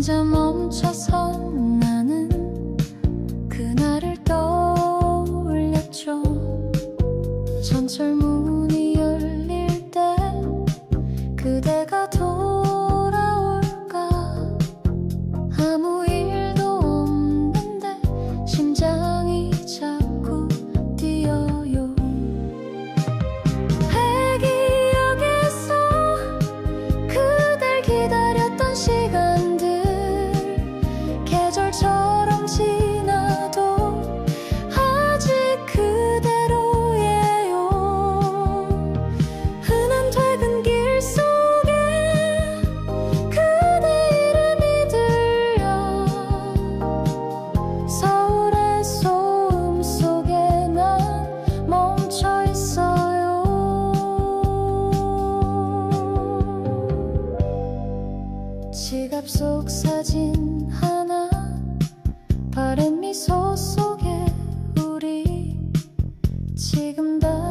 혼자 멈춰선 나는 그날을 떠올렸죠. 전철문이 열릴 때 그대가 돌아올까. 아무 일도 없는데 심장이 자꾸 뛰어요. 회기역에서 그댈 기다렸던 시간들 계절처럼 지나도 아직 그대로예요. 흔한 퇴근길 속에 그대 이름이 들려 서울의 소음 속에 난 멈춰 있어요. 지갑 속 사진 하나, 바른 미소 속에 우리 지금 다